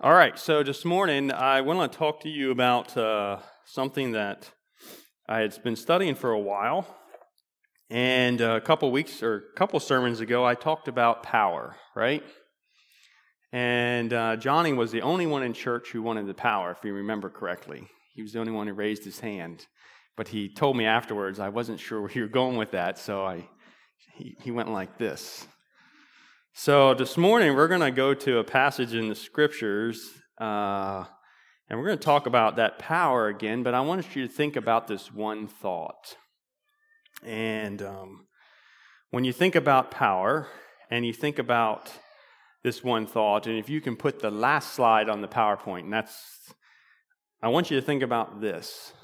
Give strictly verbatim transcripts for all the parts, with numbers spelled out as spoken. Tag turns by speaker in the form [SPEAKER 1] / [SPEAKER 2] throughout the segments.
[SPEAKER 1] All right, so this morning I want to talk to you about uh, something that I had been studying for a while, and a couple weeks or a couple sermons ago I talked about power, right? And uh, Johnny was the only one in church who wanted the power, if you remember correctly. He was the only one who raised his hand, but he told me afterwards I wasn't sure where you were going with that, so I he, he went like this. So this morning we're going to go to a passage in the Scriptures, uh, and we're going to talk about that power again, but I want you to think about this one thought. And um, when you think about power, and you think about this one thought, and if you can put the last slide on the PowerPoint, and that's, I want you to think about this.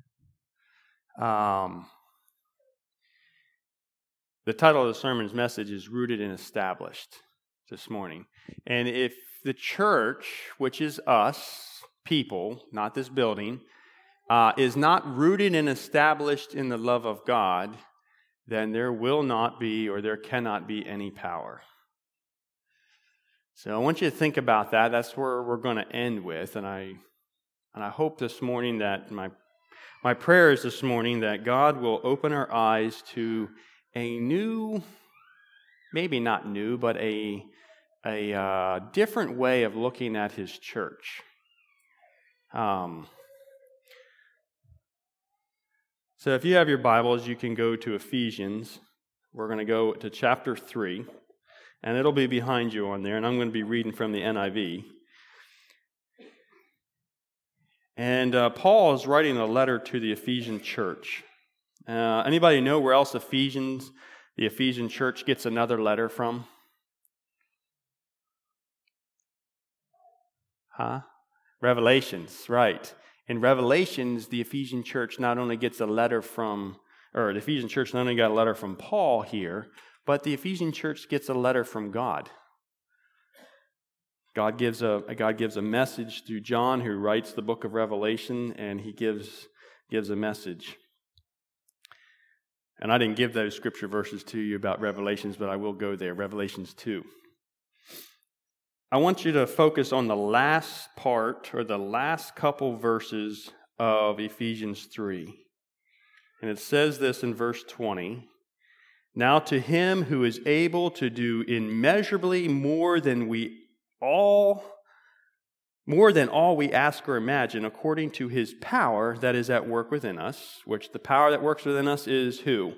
[SPEAKER 1] Um, The title of the sermon's message is Rooted and Established this morning. And if the church, which is us, people, not this building, uh, is not rooted and established in the love of God, then there will not be or there cannot be any power. So I want you to think about that. That's where we're going to end with. And I and I hope this morning that my my prayer is this morning that God will open our eyes to a new, maybe not new, but a a uh, different way of looking at His church. Um, so if you have your Bibles, you can go to Ephesians. We're going to go to chapter three, and it'll be behind you on there, and I'm going to be reading from the N I V. And uh, Paul is writing a letter to the Ephesian church. Uh, anybody know where else Ephesians, the Ephesian church gets another letter from? Huh? Revelations, right. In Revelations, the Ephesian church not only gets a letter from, or the Ephesian church not only got a letter from Paul here, but the Ephesian church gets a letter from God. God gives a God gives a message through John, who writes the book of Revelation, and he gives gives a message. And I didn't give those scripture verses to you about Revelations, but I will go there, Revelations two. I want you to focus on the last part, or the last couple verses of Ephesians three. And it says this in verse twenty. Now to Him who is able to do immeasurably more than we all, more than all we ask or imagine, according to His power that is at work within us, which the power that works within us is who?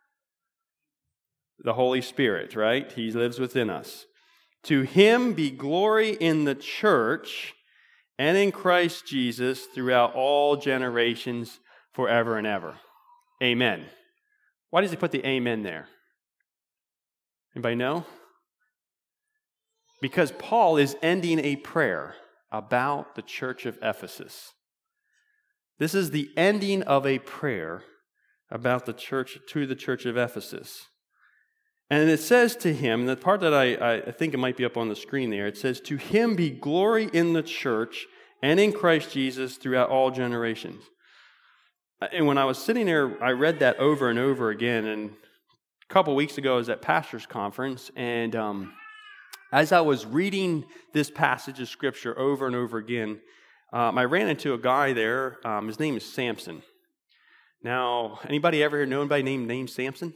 [SPEAKER 1] The Holy Spirit, right? He lives within us. To Him be glory in the church and in Christ Jesus throughout all generations, forever and ever. Amen. Why does he put the amen there? Anybody know? Because Paul is ending a prayer about the church of Ephesus. This is the ending of a prayer about the church, to the church of Ephesus. And it says to him, the part that I, I think it might be up on the screen there, it says, to Him be glory in the church and in Christ Jesus throughout all generations. And when I was sitting there, I read that over and over again. And a couple weeks ago, I was at Pastor's Conference, and um, as I was reading this passage of Scripture over and over again, um, I ran into a guy there. Um, his name is Samson. Now, anybody ever know anybody named, named Samson?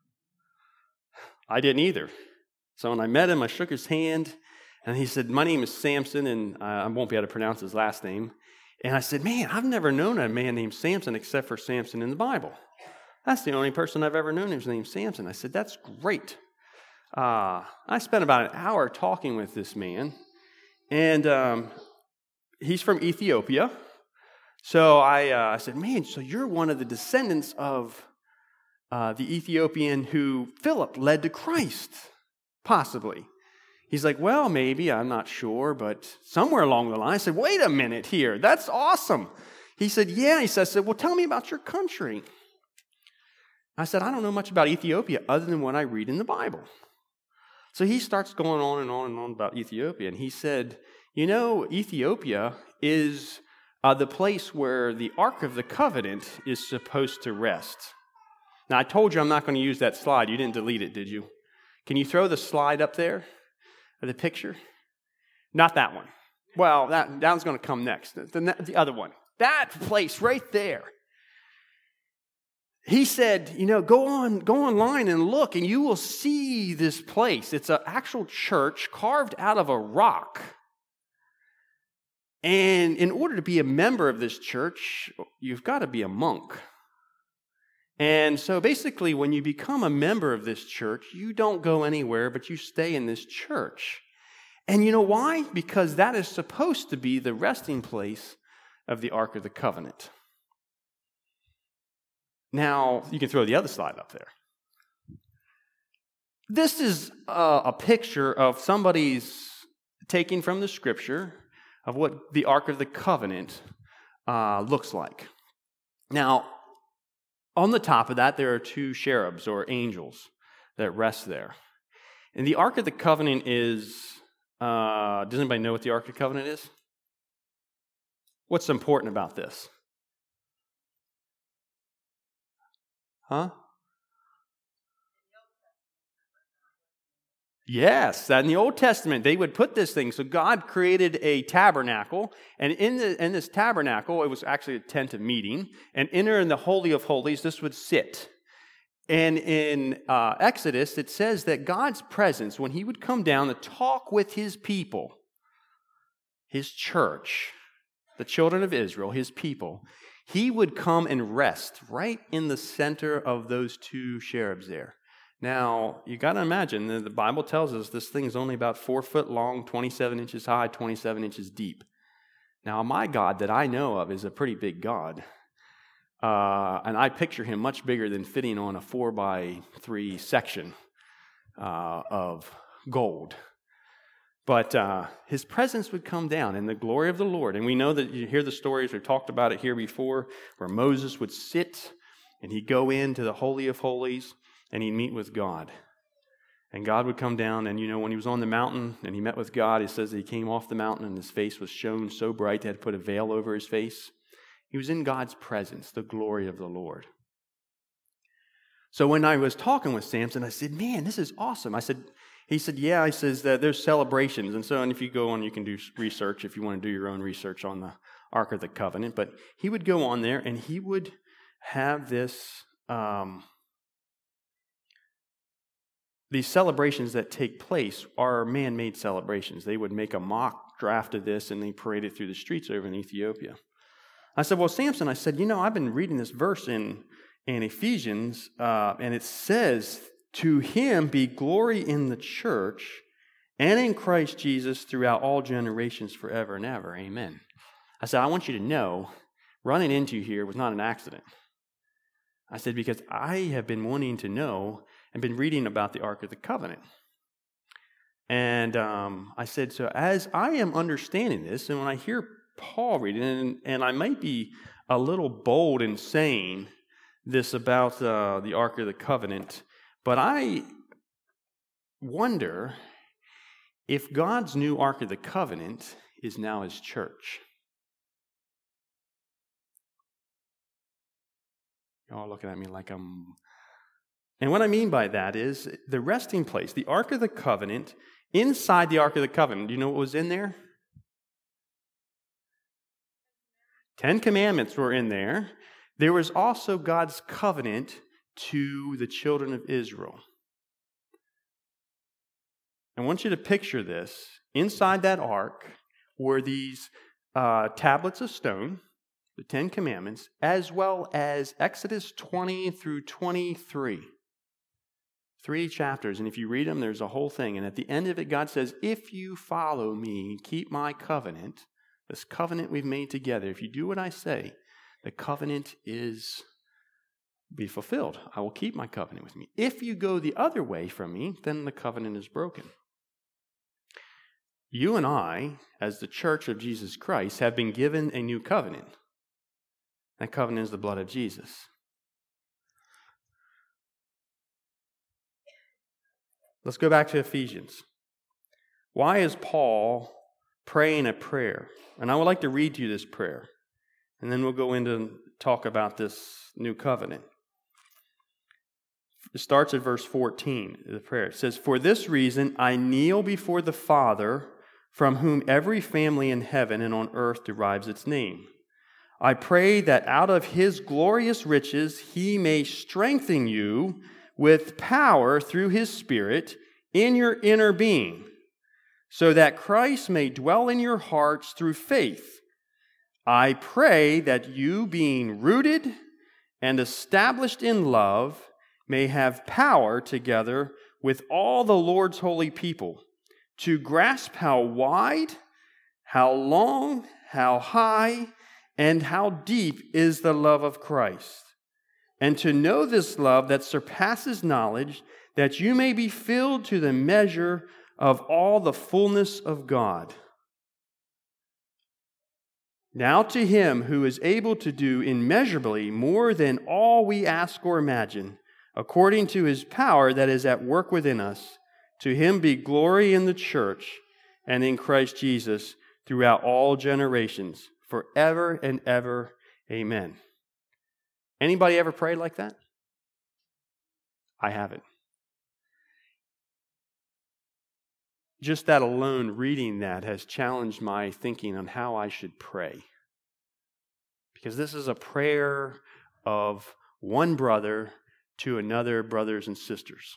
[SPEAKER 1] I didn't either. So when I met him, I shook his hand, and he said, my name is Samson, and I won't be able to pronounce his last name. And I said, man, I've never known a man named Samson except for Samson in the Bible. That's the only person I've ever known who's named Samson. I said, that's great. Uh, I spent about an hour talking with this man, and um, he's from Ethiopia. So I, uh, I said, man, so you're one of the descendants of uh, the Ethiopian who Philip led to Christ, possibly. He's like, well, maybe, I'm not sure, but somewhere along the line. I said, wait a minute here, that's awesome. He said, yeah. He said, I said, well, tell me about your country. I said, I don't know much about Ethiopia other than what I read in the Bible. So he starts going on and on and on about Ethiopia, and he said, you know, Ethiopia is uh, the place where the Ark of the Covenant is supposed to rest. Now, I told you I'm not going to use that slide. You didn't delete it, did you? Can you throw the slide up there? The picture? Not that one. Well, that, that one's going to come next. The, the other one. That place right there. He said, you know, go on, go online and look, and you will see this place. It's an actual church carved out of a rock. And in order to be a member of this church, you've got to be a monk. And so basically, when you become a member of this church, you don't go anywhere, but you stay in this church. And you know why? Because that is supposed to be the resting place of the Ark of the Covenant. Now, you can throw the other slide up there. This is a, a picture of somebody's taking from the Scripture of what the Ark of the Covenant uh, looks like. Now, on the top of that, there are two cherubs or angels that rest there. And the Ark of the Covenant is, uh, does anybody know what the Ark of the Covenant is? What's important about this? Huh? Yes, that in the Old Testament, they would put this thing. So God created a tabernacle, and in, the, in this tabernacle, it was actually a tent of meeting, and enter in the Holy of Holies, this would sit. And in uh, Exodus, it says that God's presence, when he would come down to talk with his people, his church, the children of Israel, his people, he would come and rest right in the center of those two cherubs there. Now, you got to imagine, the Bible tells us this thing's only about four foot long, twenty-seven inches high, twenty-seven inches deep. Now, my God that I know of is a pretty big God. Uh, and I picture him much bigger than fitting on a four by three section uh, of gold. But uh, his presence would come down in the glory of the Lord. And we know that you hear the stories, we've talked about it here before, where Moses would sit and he'd go into the Holy of Holies and he'd meet with God. And God would come down, and you know, when he was on the mountain and he met with God, it says that he came off the mountain and his face was shone so bright they had to put a veil over his face. He was in God's presence, the glory of the Lord. So when I was talking with Samson, I said, man, this is awesome. I said, he said, yeah, he says that there's celebrations. And so, and if you go on, you can do research if you want to do your own research on the Ark of the Covenant. But he would go on there and he would have this, um, these celebrations that take place are man-made celebrations. They would make a mock draft of this and they parade it through the streets over in Ethiopia. I said, well, Samson, I said, you know, I've been reading this verse in, in Ephesians, uh, and it says, to him be glory in the church and in Christ Jesus throughout all generations forever and ever. Amen. I said, I want you to know, running into you here was not an accident. I said, because I have been wanting to know and been reading about the Ark of the Covenant. And um, I said, so as I am understanding this, and when I hear Paul reading, and, and I might be a little bold in saying this about uh, the Ark of the Covenant, but I wonder if God's new Ark of the Covenant is now his church. You're all looking at me like I'm... And what I mean by that is the resting place, the Ark of the Covenant, inside the Ark of the Covenant, do you know what was in there? Ten Commandments were in there. There was also God's covenant to the children of Israel. I want you to picture this. Inside that ark were these uh, tablets of stone, the Ten Commandments, as well as Exodus twenty through twenty-three. Three chapters, and if you read them, there's a whole thing. And at the end of it, God says, if you follow me, keep my covenant, this covenant we've made together, if you do what I say, the covenant is be fulfilled. I will keep my covenant with me. If you go the other way from me, then the covenant is broken. You and I, as the church of Jesus Christ, have been given a new covenant. That covenant is the blood of Jesus. Let's go back to Ephesians. Why is Paul praying a prayer? And I would like to read you this prayer. And then we'll go into talk about this new covenant. It starts at verse fourteen, the prayer. It says, for this reason I kneel before the Father, from whom every family in heaven and on earth derives its name. I pray that out of his glorious riches he may strengthen you with power through his Spirit in your inner being, so that Christ may dwell in your hearts through faith. I pray that you, being rooted and established in love, may have power together with all the Lord's holy people to grasp how wide, how long, how high, and how deep is the love of Christ, and to know this love that surpasses knowledge, that you may be filled to the measure of all the fullness of God. Now to him who is able to do immeasurably more than all we ask or imagine, according to his power that is at work within us, to him be glory in the church and in Christ Jesus throughout all generations, forever and ever. Amen. Anybody ever prayed like that? I haven't. Just that alone, reading that, has challenged my thinking on how I should pray. Because this is a prayer of one brother to another brothers and sisters.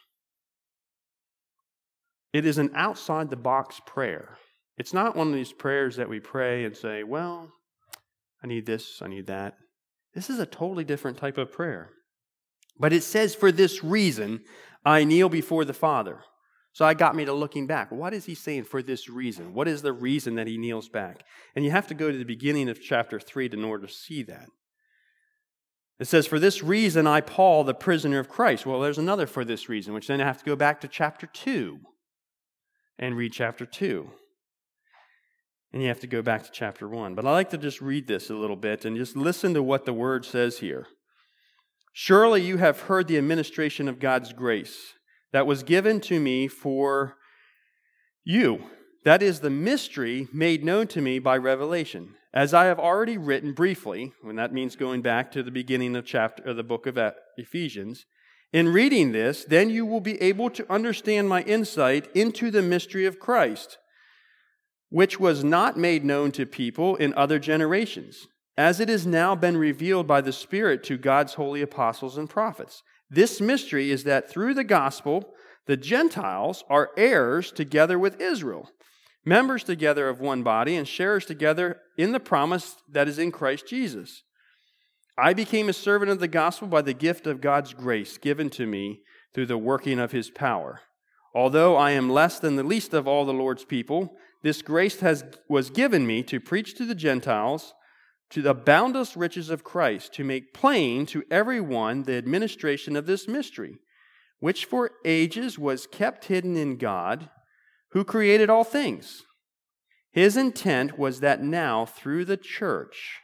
[SPEAKER 1] It is an outside-the-box prayer. It's not one of these prayers that we pray and say, well, I need this, I need that. This is a totally different type of prayer. But it says, for this reason, I kneel before the Father. So I got me to looking back. What is he saying for this reason? What is the reason that he kneels back? And you have to go to the beginning of chapter three in order to see that. It says, for this reason, I, Paul, the prisoner of Christ. Well, there's another for this reason, which then I have to go back to chapter two and read chapter two. And you have to go back to chapter one. But I like to just read this a little bit and just listen to what the word says here. Surely you have heard the administration of God's grace that was given to me for you. That is the mystery made known to me by revelation. As I have already written briefly, and that means going back to the beginning of chapter of the book of Ephesians, in reading this, then you will be able to understand my insight into the mystery of Christ, which was not made known to people in other generations, as it has now been revealed by the Spirit to God's holy apostles and prophets. This mystery is that through the gospel, the Gentiles are heirs together with Israel, members together of one body, and sharers together in the promise that is in Christ Jesus. I became a servant of the gospel by the gift of God's grace given to me through the working of his power. Although I am less than the least of all the Lord's people, this grace has was given me to preach to the Gentiles to the boundless riches of Christ, to make plain to everyone the administration of this mystery, which for ages was kept hidden in God, who created all things. His intent was that now through the church,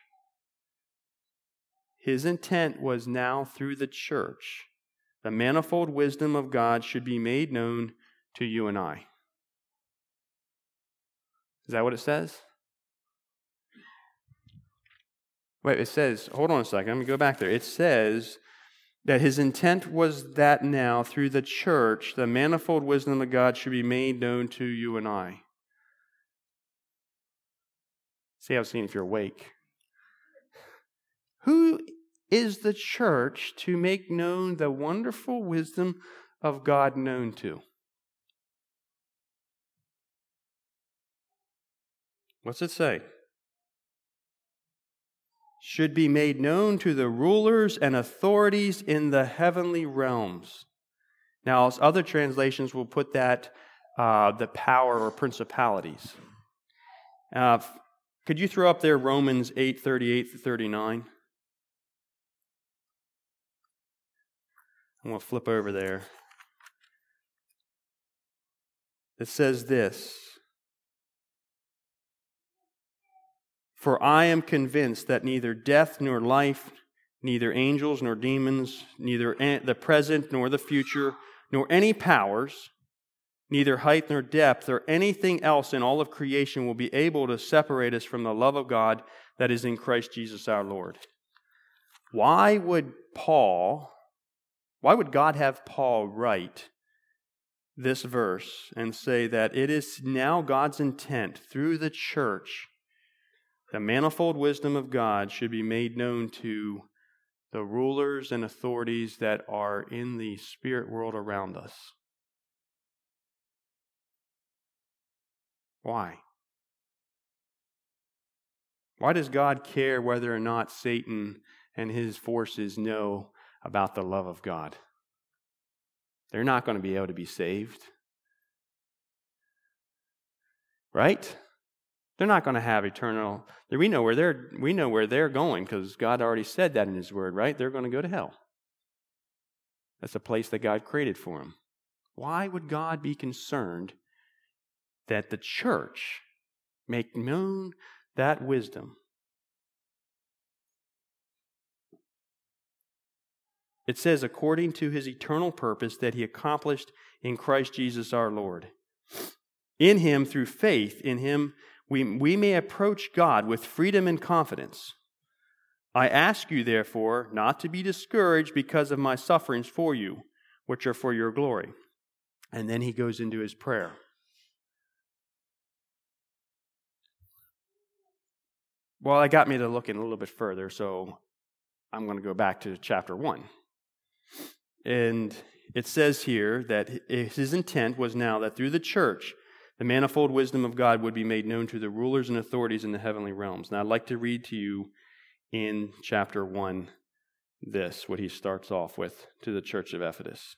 [SPEAKER 1] his intent was now through the church, the manifold wisdom of God should be made known to you and I. Is that what it says? Wait, it says, hold on a second, let me go back there. It says that his intent was that now, through the church, the manifold wisdom of God should be made known to you and I. See, I was seeing if you're awake. Who is the church to make known the wonderful wisdom of God known to? What's it say? Should be made known to the rulers and authorities in the heavenly realms. Now, other translations will put that uh, the power or principalities. Uh, could you throw up there Romans eight thirty-eight to thirty-nine? I'm going to flip over there. It says this. For I am convinced that neither death nor life, neither angels nor demons, neither the present nor the future, nor any powers, neither height nor depth, or anything else in all of creation will be able to separate us from the love of God that is in Christ Jesus our Lord. Why would Paul, why would God have Paul write this verse and say that it is now God's intent through the church, the manifold wisdom of God should be made known to the rulers and authorities that are in the spirit world around us. Why? Why does God care whether or not Satan and his forces know about the love of God? They're not going to be able to be saved. Right? They're not going to have eternal. We know where they're we know where they're going because God already said that in his word, right? They're going to go to hell. That's a place that God created for them. Why would God be concerned that the church make known that wisdom? It says, according to his eternal purpose that he accomplished in Christ Jesus our Lord. In him, through faith in him, we, we may approach God with freedom and confidence. I ask you, therefore, not to be discouraged because of my sufferings for you, which are for your glory. And then he goes into his prayer. Well, it got me to looking a little bit further, so I'm going to go back to chapter one. And it says here that his intent was now that through the church, the manifold wisdom of God would be made known to the rulers and authorities in the heavenly realms. Now, I'd like to read to you in chapter one this, what he starts off with to the church of Ephesus.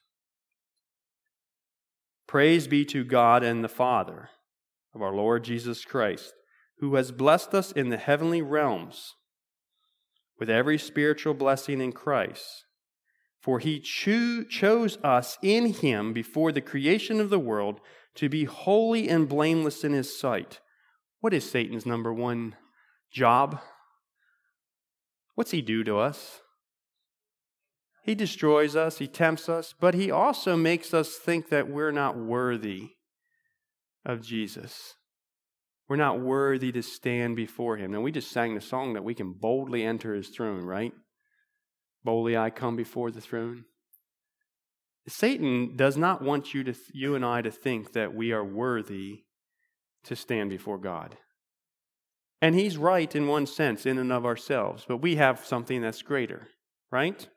[SPEAKER 1] Praise be to God and the Father of our Lord Jesus Christ, who has blessed us in the heavenly realms with every spiritual blessing in Christ. For he cho- chose us in him before the creation of the world to be holy and blameless in his sight. What is Satan's number one job? What's he do to us? He destroys us, he tempts us, but he also makes us think that we're not worthy of Jesus. We're not worthy to stand before him. Now, we just sang the song that we can boldly enter his throne, right? Boldly I come before the throne. Satan does not want you to, you and I to think that we are worthy to stand before God. And he's right in one sense, in and of ourselves, but we have something that's greater, right?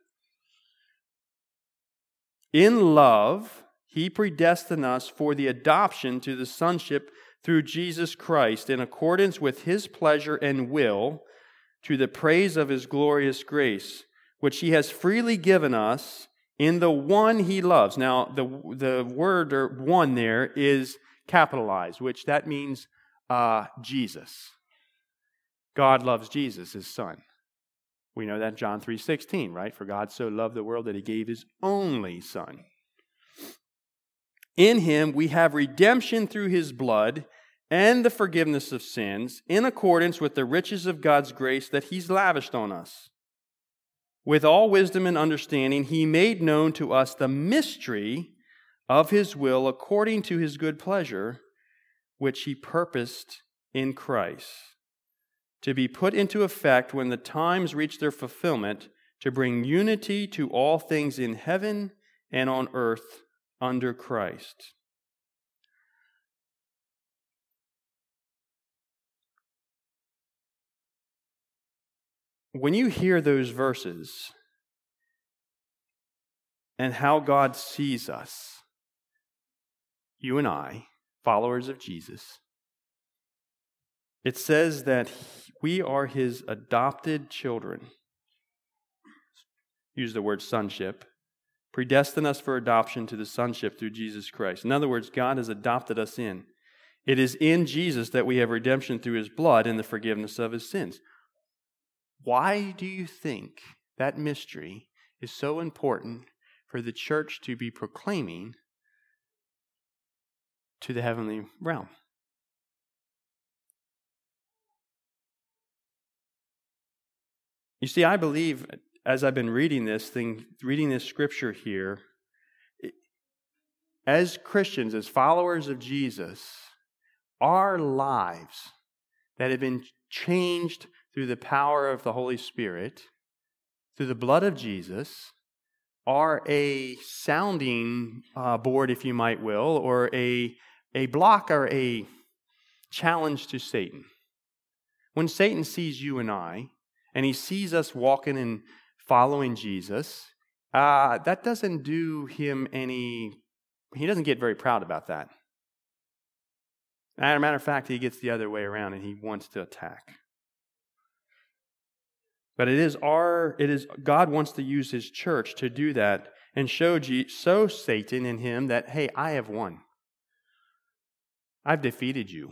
[SPEAKER 1] In love, he predestined us for the adoption to the sonship through Jesus Christ in accordance with his pleasure and will, to the praise of his glorious grace, which he has freely given us in the one he loves. Now, the, the word or one there is capitalized, which that means uh, Jesus. God loves Jesus, his son. We know that in John three sixteen, right? For God so loved the world that he gave his only son. In him we have redemption through his blood and the forgiveness of sins in accordance with the riches of God's grace that he's lavished on us. With all wisdom and understanding, he made known to us the mystery of his will according to his good pleasure, which he purposed in Christ, to be put into effect when the times reach their fulfillment, to bring unity to all things in heaven and on earth under Christ. When you hear those verses and how God sees us, you and I, followers of Jesus, it says that we are his adopted children. Use the word sonship. Predestined us for adoption to the sonship through Jesus Christ. In other words, God has adopted us in. It is in Jesus that we have redemption through his blood and the forgiveness of his sins. Why do you think that mystery is so important for the church to be proclaiming to the heavenly realm? You see, I believe, as I've been reading this thing, reading this scripture here, as Christians, as followers of Jesus, our lives that have been changed through the power of the Holy Spirit, through the blood of Jesus, are a sounding uh, board, if you might will, or a, a block or a challenge to Satan. When Satan sees you and I, and he sees us walking and following Jesus, uh, that doesn't do him any, he doesn't get very proud about that. As a matter of fact, he gets the other way around and he wants to attack. But it is our, it is, God wants to use his church to do that and show, show Satan and him that, hey, I have won. I've defeated you.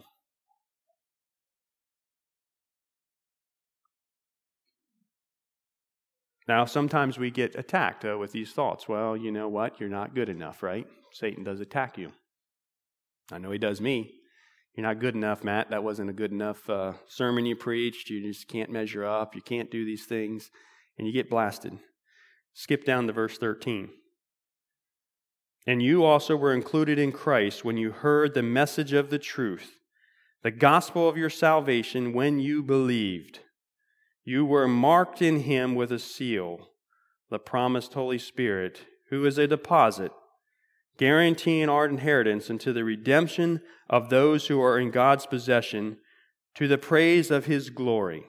[SPEAKER 1] Now, sometimes we get attacked uh, with these thoughts. Well, you know what? You're not good enough, right? Satan does attack you. I know he does me. You're not good enough, Matt. That wasn't a good enough uh, sermon you preached. You just can't measure up. You can't do these things. And you get blasted. Skip down to verse thirteen. And you also were included in Christ when you heard the message of the truth, the gospel of your salvation, when you believed. You were marked in him with a seal, the promised Holy Spirit, who is a deposit, guaranteeing our inheritance unto the redemption of those who are in God's possession, to the praise of his glory.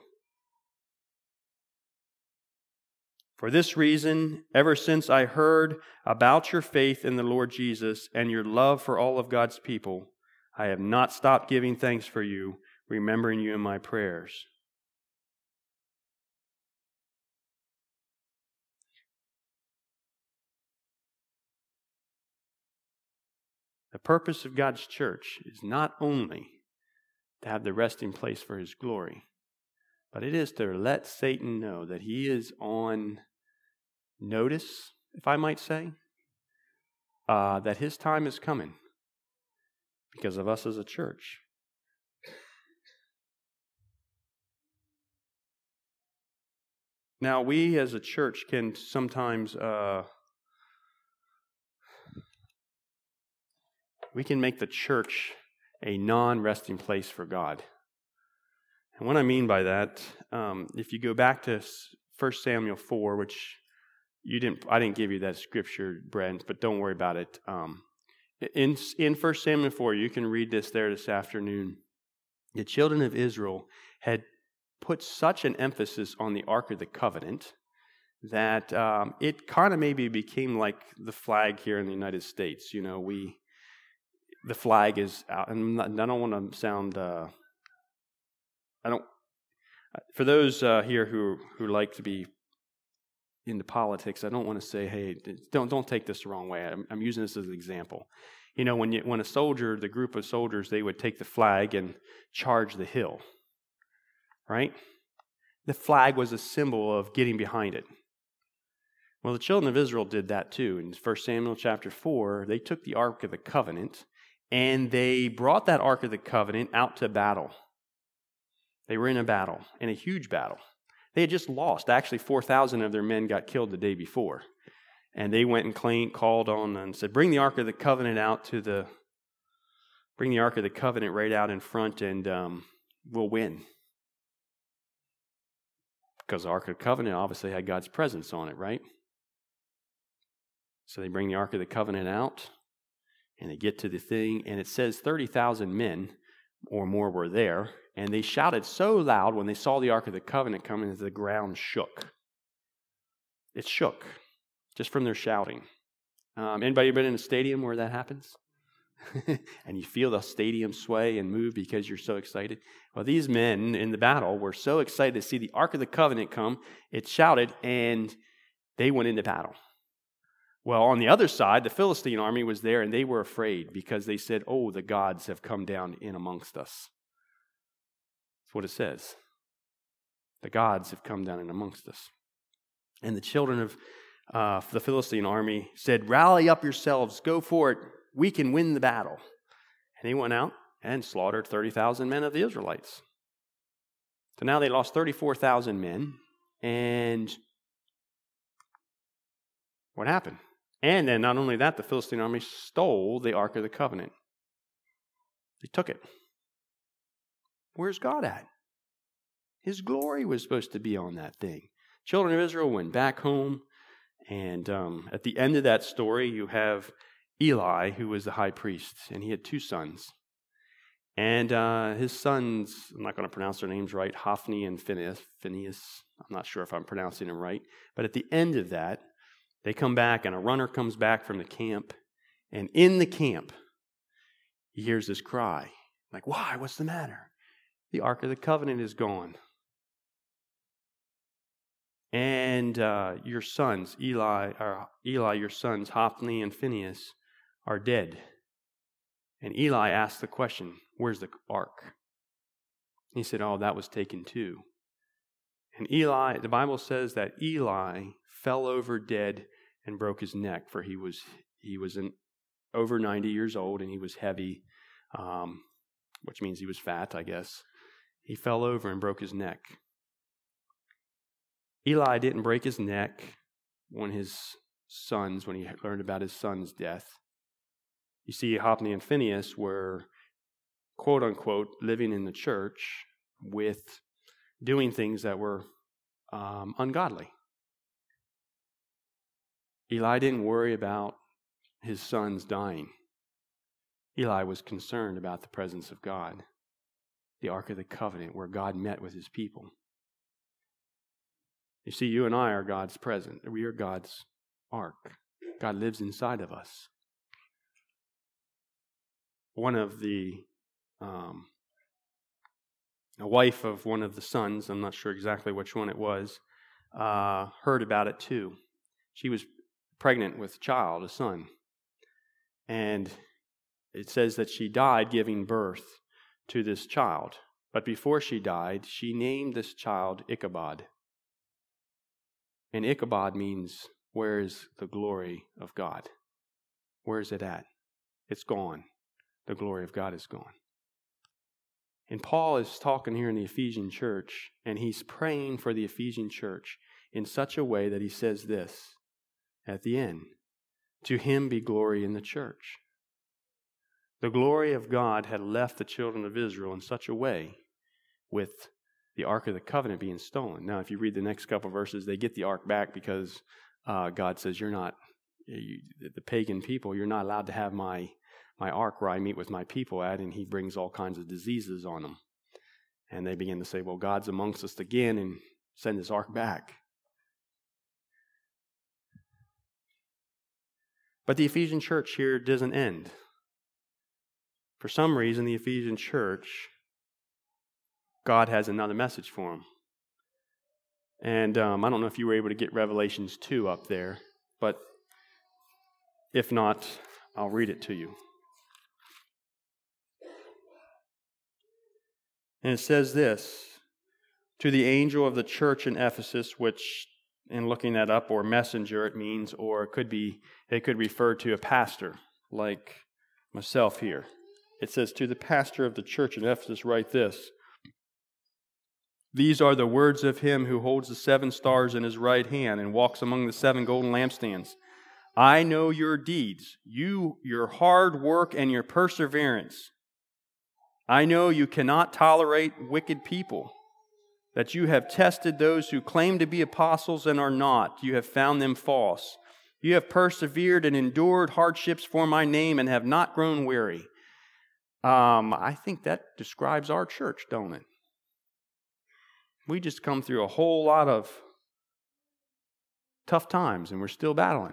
[SPEAKER 1] For this reason, ever since I heard about your faith in the Lord Jesus and your love for all of God's people, I have not stopped giving thanks for you, remembering you in my prayers. The purpose of God's church is not only to have the resting place for his glory, but it is to let Satan know that he is on notice, if I might say, uh, that his time is coming because of us as a church. Now, we as a church can sometimes uh, we can make the church a non-resting place for God. And what I mean by that, um, if you go back to First Samuel four, which you didn't, I didn't give you that scripture, Brent, but don't worry about it. Um, in in First Samuel four, you can read this there this afternoon. The children of Israel had put such an emphasis on the Ark of the Covenant that um, it kind of maybe became like the flag here in the United States. You know, we. The flag is out, and I don't want to sound. Uh, I don't. For those uh, here who who like to be into politics, I don't want to say, "Hey, don't don't take this the wrong way." I'm, I'm using this as an example. You know, when you, when a soldier, the group of soldiers, they would take the flag and charge the hill, right? The flag was a symbol of getting behind it. Well, the children of Israel did that too. In First Samuel chapter four, they took the Ark of the Covenant. And they brought that Ark of the Covenant out to battle. They were in a battle, in a huge battle. They had just lost. Actually, four thousand of their men got killed the day before. And they went and claimed, called on and said, bring the Ark of the Covenant out to the, bring the Ark of the Covenant right out in front and um, we'll win. Because the Ark of the Covenant obviously had God's presence on it, right? So they bring the Ark of the Covenant out. And they get to the thing, and it says thirty thousand men or more were there, and they shouted so loud when they saw the Ark of the Covenant coming that the ground shook. It shook just from their shouting. Um, anybody been in a stadium where that happens? And you feel the stadium sway and move because you're so excited? Well, these men in the battle were so excited to see the Ark of the Covenant come, it shouted, and they went into battle. Well, on the other side, the Philistine army was there, and they were afraid because they said, oh, the gods have come down in amongst us. That's what it says. The gods have come down in amongst us. And the children of uh, the Philistine army said, rally up yourselves, go for it, we can win the battle. And they went out and slaughtered thirty thousand men of the Israelites. So now they lost thirty-four thousand men, and what happened? And then not only that, the Philistine army stole the Ark of the Covenant. They took it. Where's God at? His glory was supposed to be on that thing. Children of Israel went back home. And um, at the end of that story, you have Eli, who was the high priest, and he had two sons. And uh, his sons, I'm not going to pronounce their names right, Hophni and Phinehas. Phineas, I'm not sure if I'm pronouncing them right. But at the end of that, they come back, and a runner comes back from the camp. And in the camp, he hears this cry. Like, why? What's the matter? The Ark of the Covenant is gone. And uh, your sons, Eli, or Eli, your sons, Hophni and Phinehas, are dead. And Eli asked the question, where's the ark? He said, oh, that was taken too. And Eli, the Bible says that Eli fell over dead and broke his neck, for he was he was an, over ninety years old, and he was heavy, um, which means he was fat, I guess. He fell over and broke his neck. Eli didn't break his neck when his sons, when he learned about his son's death. You see, Hophni and Phinehas were, quote unquote, living in the church with doing things that were um, ungodly. Eli didn't worry about his sons dying. Eli was concerned about the presence of God, the Ark of the Covenant, where God met with his people. You see, you and I are God's present. We are God's ark. God lives inside of us. One of the, um, a wife of one of the sons, I'm not sure exactly which one it was, uh, heard about it too. She was pregnant with a child, a son. And it says that she died giving birth to this child. But before she died, she named this child Ichabod. And Ichabod means, where is the glory of God? Where is it at? It's gone. The glory of God is gone. And Paul is talking here in the Ephesian church, and he's praying for the Ephesian church in such a way that he says this at the end. To him be glory in the church. The glory of God had left the children of Israel in such a way with the Ark of the Covenant being stolen. Now, if you read the next couple of verses, they get the Ark back because uh, God says, you're not, you, the pagan people, you're not allowed to have my, my Ark where I meet with my people at, and he brings all kinds of diseases on them. And they begin to say, well, God's amongst us again, and send his Ark back. But the Ephesian church here doesn't end. For some reason, the Ephesian church, God has another message for them. And um, I don't know if you were able to get Revelations two up there, but if not, I'll read it to you. And it says this, to the angel of the church in Ephesus, which in looking that up, or messenger it means, or it could be, it could refer to a pastor, like myself here. It says, to the pastor of the church in Ephesus, write this. These are the words of him who holds the seven stars in his right hand and walks among the seven golden lampstands. I know your deeds, you, your hard work and your perseverance. I know you cannot tolerate wicked people, that you have tested those who claim to be apostles and are not. You have found them false. You have persevered and endured hardships for my name and have not grown weary. Um, I think that describes our church, don't it? We just come through a whole lot of tough times, and we're still battling.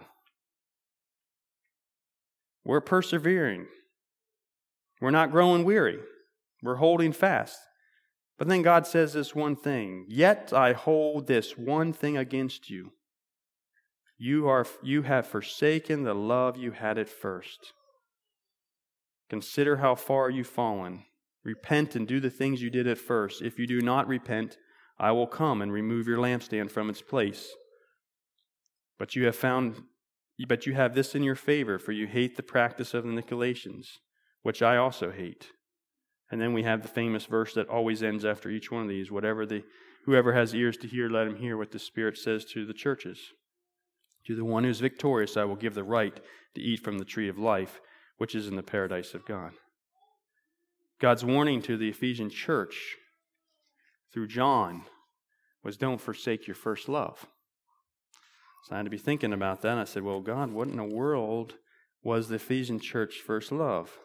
[SPEAKER 1] We're persevering. We're not growing weary. We're holding fast. But then God says this one thing, yet I hold this one thing against you. You are, you have forsaken the love you had at first. Consider how far you've fallen. Repent and do the things you did at first. If you do not repent, I will come and remove your lampstand from its place. But you have found, but you have this in your favor, for you hate the practice of the Nicolaitans, which I also hate. And then we have the famous verse that always ends after each one of these. Whatever the, whoever has ears to hear, let him hear what the Spirit says to the churches. To the one who is victorious, I will give the right to eat from the tree of life, which is in the paradise of God. God's warning to the Ephesian church through John was, don't forsake your first love. So I had to be thinking about that. And I said, well, God, what in the world was the Ephesian church first love?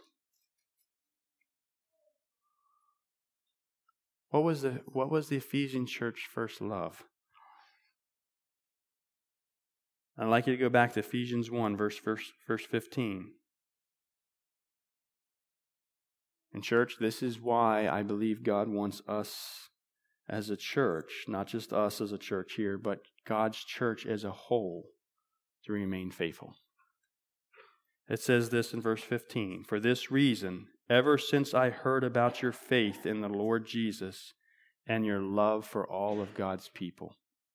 [SPEAKER 1] What was the what was the Ephesian church first love? I'd like you to go back to Ephesians one, verse, verse, verse fifteen. And church, this is why I believe God wants us as a church, not just us as a church here, but God's church as a whole to remain faithful. It says this in verse fifteen, "For this reason, ever since I heard about your faith in the Lord Jesus and your love for all of God's people."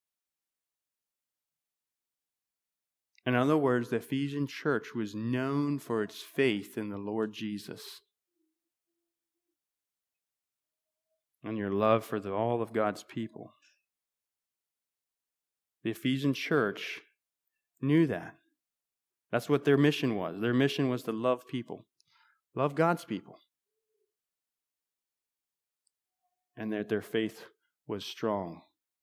[SPEAKER 1] In other words, the Ephesian church was known for its faith in the Lord Jesus and your love for the, all of God's people. The Ephesian church knew that. That's what their mission was. Their mission was to love people, love God's people, and that their faith was strong.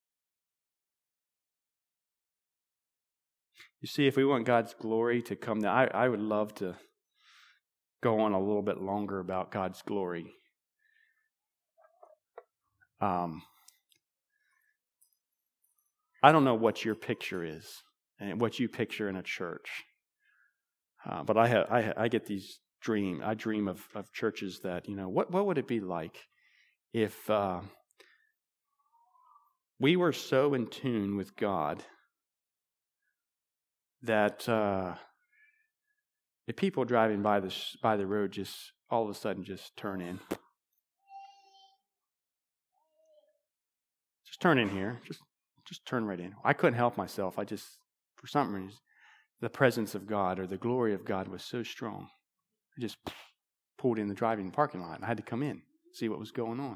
[SPEAKER 1] You see, if we want God's glory to come down, I, I would love to go on a little bit longer about God's glory. Um, I don't know what your picture is and what you picture in a church, uh, but I, have, I I get these dream. I dream of, of churches that, you know, what what would it be like if uh, we were so in tune with God that uh, the people driving by the by the road just all of a sudden just turn in. Just turn in here. Just just turn right in. I couldn't help myself. I just, for some reason, the presence of God or the glory of God was so strong. I just pulled in the driving parking lot. I had to come in, see what was going on.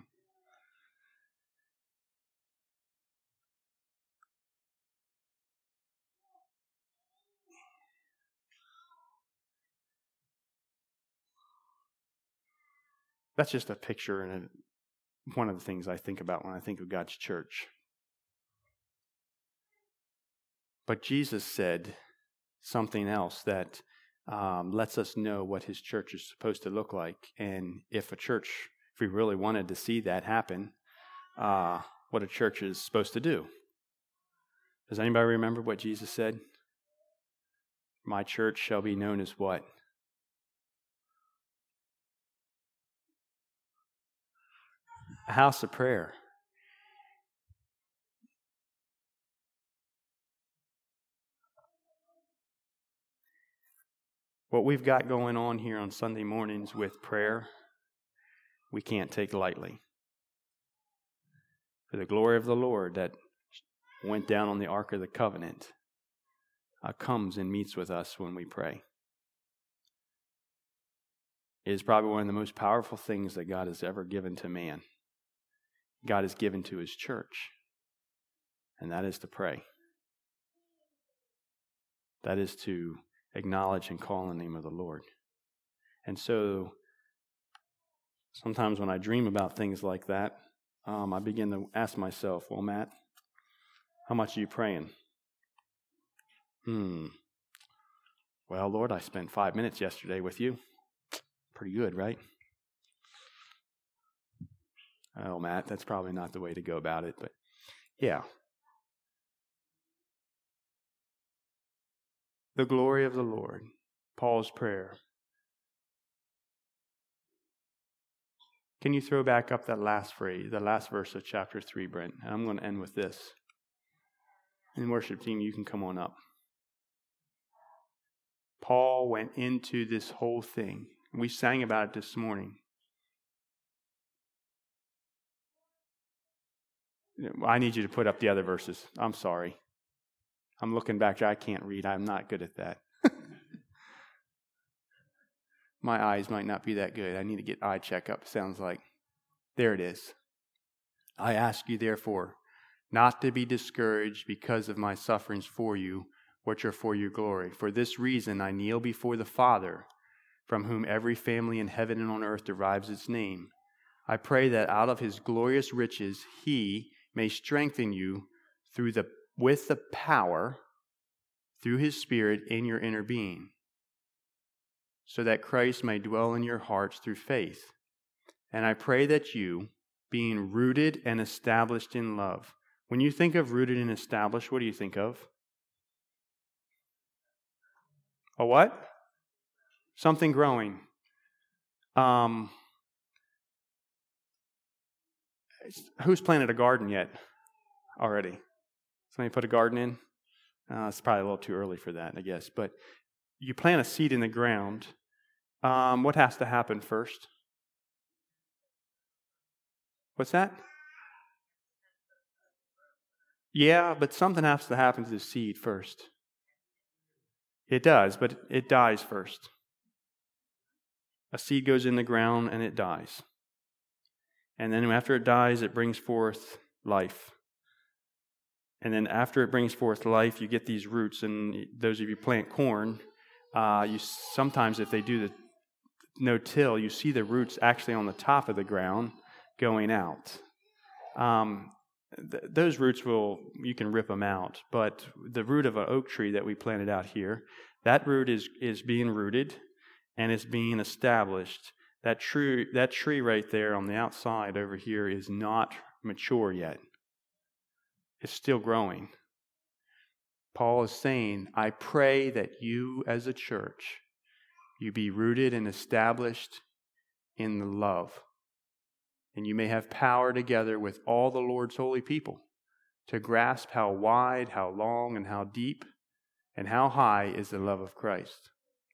[SPEAKER 1] That's just a picture and a, one of the things I think about when I think of God's church. But Jesus said something else that um, lets us know what his church is supposed to look like. And if a church, if we really wanted to see that happen, uh, what a church is supposed to do. Does anybody remember what Jesus said? My church shall be known as what? A house of prayer. What we've got going on here on Sunday mornings with prayer, we can't take lightly. For the glory of the Lord that went down on the Ark of the Covenant uh, comes and meets with us when we pray. It is probably one of the most powerful things that God has ever given to man. God has given to his church, and that is to pray. That is to acknowledge and call on the name of the Lord. And so, sometimes when I dream about things like that, um, I begin to ask myself, well, Matt, how much are you praying? Hmm. Well, Lord, I spent five minutes yesterday with you. Pretty good, right? Oh, Matt, that's probably not the way to go about it, but yeah. The glory of the Lord, Paul's prayer. Can you throw back up that last phrase, the last verse of chapter three, Brent? And I'm going to end with this. And worship team, you can come on up. Paul went into this whole thing. We sang about it this morning. I need you to put up the other verses. I'm sorry. I'm looking back. I can't read. I'm not good at that. My eyes might not be that good. I need to get eye checkup, sounds like. There it is. I ask you, therefore, not to be discouraged because of my sufferings for you, which are for your glory. For this reason I kneel before the Father, from whom every family in heaven and on earth derives its name. I pray that out of his glorious riches he may strengthen you through the with the power through his Spirit in your inner being, so that Christ may dwell in your hearts through faith. And I pray that you, being rooted and established in love. When you think of rooted and established, what do you think of? A what? Something growing. Um, who's planted a garden yet already? Somebody put a garden in? Uh, it's probably a little too early for that, I guess. But you plant a seed in the ground. Um, what has to happen first? What's that? Yeah, but something has to happen to the seed first. It does, but it dies first. A seed goes in the ground and it dies. And then after it dies, it brings forth life. And then after it brings forth life, you get these roots. And those of you who plant corn, uh, you sometimes if they do the no-till, you see the roots actually on the top of the ground going out. Um, th- those roots will, you can rip them out. But the root of an oak tree that we planted out here, that root is is being rooted and it's being established. That tree, that tree right there on the outside over here is not mature yet. It's still growing. Paul is saying, I pray that you as a church, you be rooted and established in the love. And you may have power together with all the Lord's holy people to grasp how wide, how long, and how deep, and how high is the love of Christ.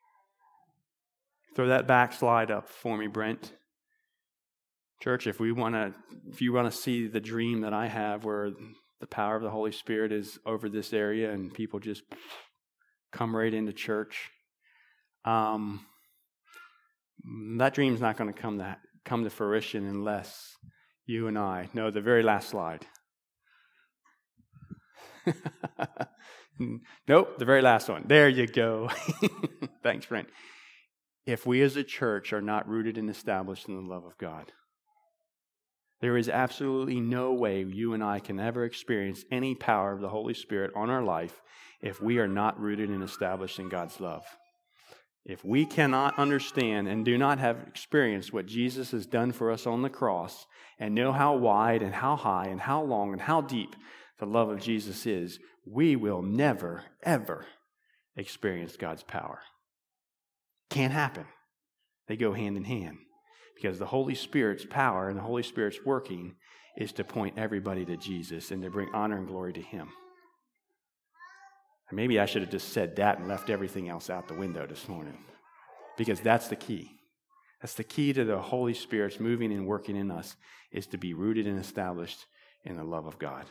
[SPEAKER 1] Throw that back slide up for me, Brent. Church, if we want to, if you want to see the dream that I have where the power of the Holy Spirit is over this area and people just come right into church, um, that dream's not going to come to come to fruition unless you and I know the very last slide. Nope, the very last one. There you go. Thanks, Brent. If we as a church are not rooted and established in the love of God, there is absolutely no way you and I can ever experience any power of the Holy Spirit on our life if we are not rooted and established in God's love. If we cannot understand and do not have experienced what Jesus has done for us on the cross and know how wide and how high and how long and how deep the love of Jesus is, we will never, ever experience God's power. Can't happen. They go hand in hand. Because the Holy Spirit's power and the Holy Spirit's working is to point everybody to Jesus and to bring honor and glory to Him. And maybe I should have just said that and left everything else out the window this morning. Because that's the key. That's the key to the Holy Spirit's moving and working in us, is to be rooted and established in the love of God.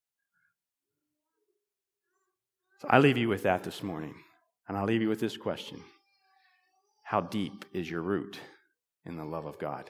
[SPEAKER 1] So I leave you with that this morning. And I'll leave you with this question. How deep is your root in the love of God?